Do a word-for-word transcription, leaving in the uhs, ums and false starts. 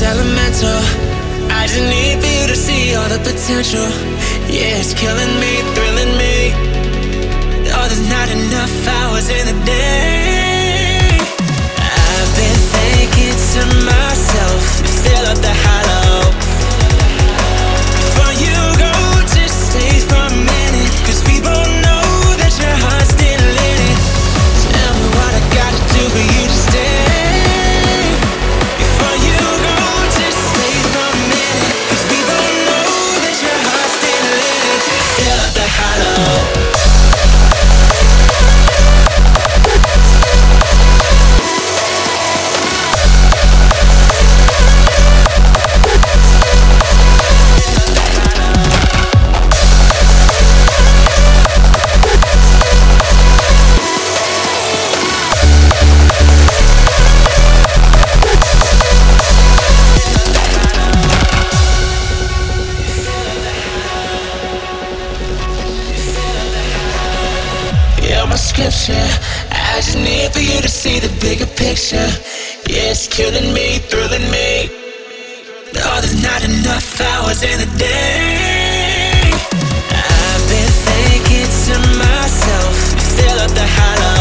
elemental. I just need for you to see all the potential. Yeah, it's killing me, thrilling me. Oh, there's not enough hours in the day. I've been thinking to myself, fill up the hollow. Before you go, just stay for a minute, 'cause we both know that your heart's still in it. Tell me what I gotta do for you to stay. Before you go, just stay for a minute, 'cause we both know that your heart's still in it. Fill up the hollow. My scripture, I just need for you to see the bigger picture. Yeah, it's killing me, thrilling me. Oh, there's not enough hours in the day. I've been thinking to myself, fill up the hollow.